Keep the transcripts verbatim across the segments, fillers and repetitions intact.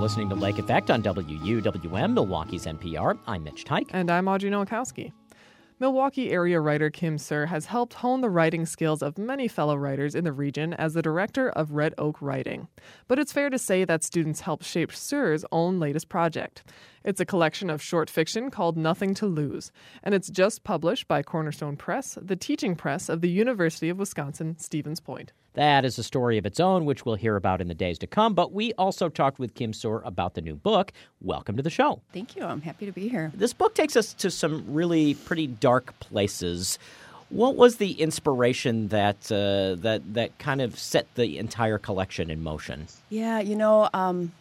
listening to Lake Effect on W U W M, Milwaukee's N P R. I'm Mitch Teich. And I'm Audrey Nowakowski. Milwaukee area writer Kim Suhr has helped hone the writing skills of many fellow writers in the region as the director of Red Oak Writing. But it's fair to say that students helped shape Suhr's own latest project. It's a collection of short fiction called Nothing to Lose, and it's just published by Cornerstone Press, the teaching press of the University of Wisconsin-Stevens Point. That is a story of its own, which we'll hear about in the days to come. But we also talked with Kim Suhr about the new book. Welcome to the show. Thank you. I'm happy to be here. This book takes us to some really pretty dark places. What was the inspiration that uh, that that kind of set the entire collection in motion? Yeah, you know, um,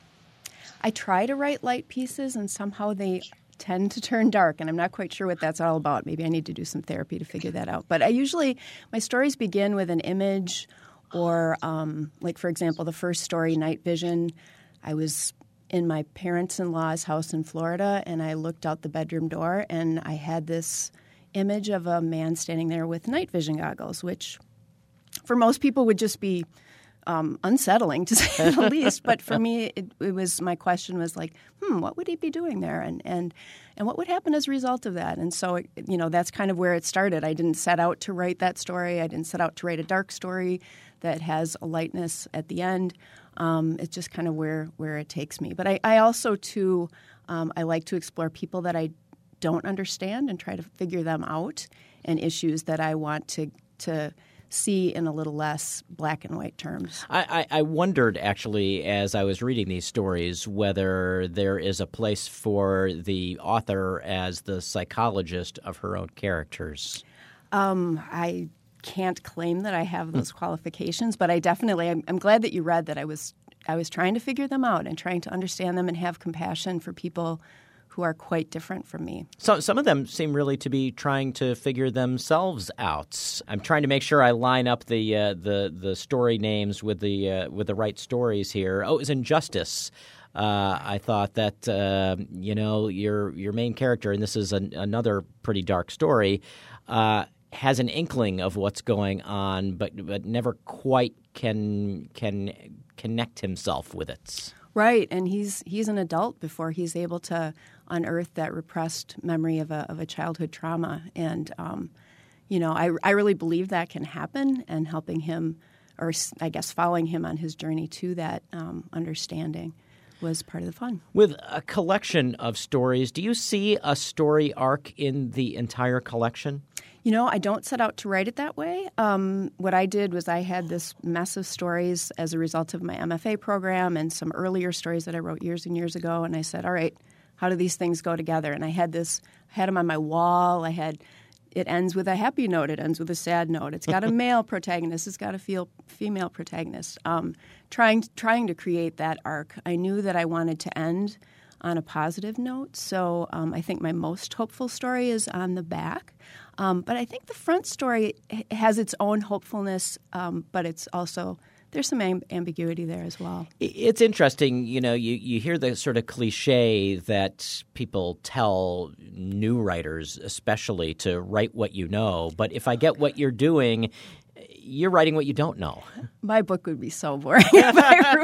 I try to write light pieces, and somehow they tend to turn dark, and I'm not quite sure what that's all about. Maybe I need to do some therapy to figure that out. But I usually, my stories begin with an image. Or, um, like, for example, the first story, Night Vision, I was in my parents-in-law's house in Florida, and I looked out the bedroom door, and I had this image of a man standing there with night vision goggles, which for most people would just be um, unsettling, to say the least. But for me, it, it was my question was like, hmm, what would he be doing there? And and and what would happen as a result of that? And so, it, you know, that's kind of where it started. I didn't set out to write that story. I didn't set out to write a dark story that has a lightness at the end. Um, it's just kind of where, where it takes me. But I, I also, too, um, I like to explore people that I don't understand and try to figure them out, and issues that I want to to see in a little less black and white terms. I, I, I wondered, actually, as I was reading these stories, whether there is a place for the author as the psychologist of her own characters. Um, I can't claim that I have those qualifications, but I definitely, I'm, I'm glad that you read that I was I was trying to figure them out and trying to understand them and have compassion for people who are quite different from me. So some of them seem really to be trying to figure themselves out. I'm trying to make sure I line up the uh, the the story names with the uh, with the right stories here. Oh, it was Injustice. Uh, I thought that uh, you know your your main character, and this is an, another pretty dark story, uh, has an inkling of what's going on, but but never quite can can connect himself with it. Right, and he's he's an adult before he's able to unearth that repressed memory of a of a childhood trauma, and um, you know, I I really believe that can happen, and helping him, or I guess following him on his journey to that um, understanding, was part of the fun. With a collection of stories, do you see a story arc in the entire collection? You know, I don't set out to write it that way. Um, what I did was I had this mess of stories as a result of my M F A program and some earlier stories that I wrote years and years ago. And I said, all right, how do these things go together? And I had this, I had them on my wall. I had, it ends with a happy note. It ends with a sad note. It's got a male protagonist. It's got a feel, female protagonist. Um, trying, trying to create that arc. I knew that I wanted to end on a positive note. So um, I think my most hopeful story is on the back. Um, but I think the front story has its own hopefulness, um, but it's also, there's some amb- ambiguity there as well. It's interesting, you know, you, you hear the sort of cliche that people tell new writers especially to write what you know. But if I get what you're doing, you're writing what you don't know. My book would be so boring if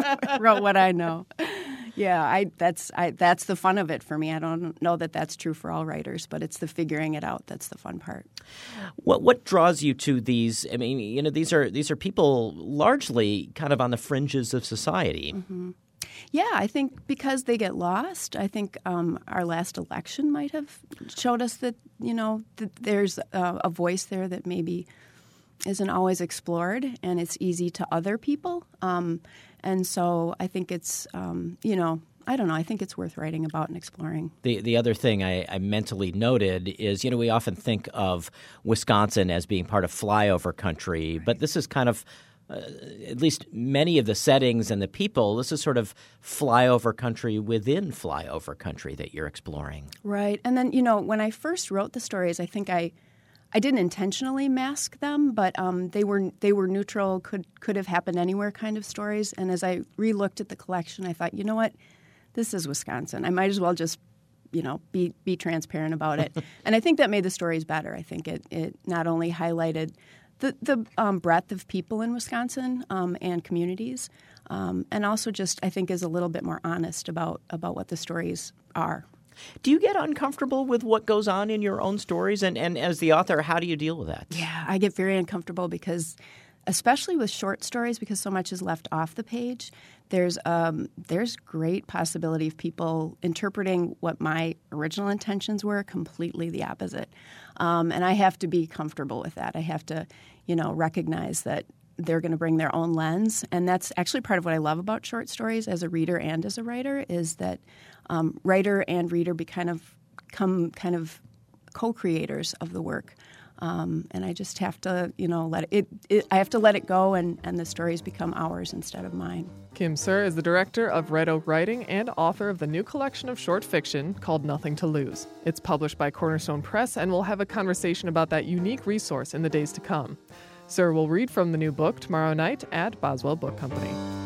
I wrote what I know. Yeah, I that's I that's the fun of it for me. I don't know that that's true for all writers, but it's the figuring it out that's the fun part. What what draws you to these? I mean, you know, these are these are people largely kind of on the fringes of society. Mm-hmm. Yeah, I think because they get lost. I think um, our last election might have showed us that, you know, that there's a, a voice there that maybe isn't always explored, and it's easy to other people. Um, and so I think it's, um, you know, I don't know. I think it's worth writing about and exploring. The the other thing I, I mentally noted is, you know, we often think of Wisconsin as being part of flyover country, right. But this is kind of, uh, at least many of the settings and the people, this is sort of flyover country within flyover country that you're exploring. Right. And then, you know, when I first wrote the stories, I think I I didn't intentionally mask them, but um, they were they were neutral, could could have happened anywhere kind of stories. And as I re-looked at the collection, I thought, you know what, this is Wisconsin. I might as well just, you know, be be transparent about it. And I think that made the stories better. I think it it not only highlighted the the um, breadth of people in Wisconsin um, and communities, um, and also just I think is a little bit more honest about about what the stories are. Do you get uncomfortable with what goes on in your own stories? And, and as the author, how do you deal with that? Yeah, I get very uncomfortable because, especially with short stories, because so much is left off the page, there's um, there's great possibility of people interpreting what my original intentions were completely the opposite. Um, and I have to be comfortable with that. I have to, you know, recognize that they're going to bring their own lens. And that's actually part of what I love about short stories as a reader and as a writer is that um, writer and reader be kind of come kind of co-creators of the work. Um, and I just have to, you know, let it, it, it I have to let it go and, and the stories become ours instead of mine. Kim Sir is the director of Red Oak Writing and author of the new collection of short fiction called Nothing to Lose. It's published by Cornerstone Press, and we'll have a conversation about that unique resource in the days to come. Sir will read from the new book tomorrow night at Boswell Book Company.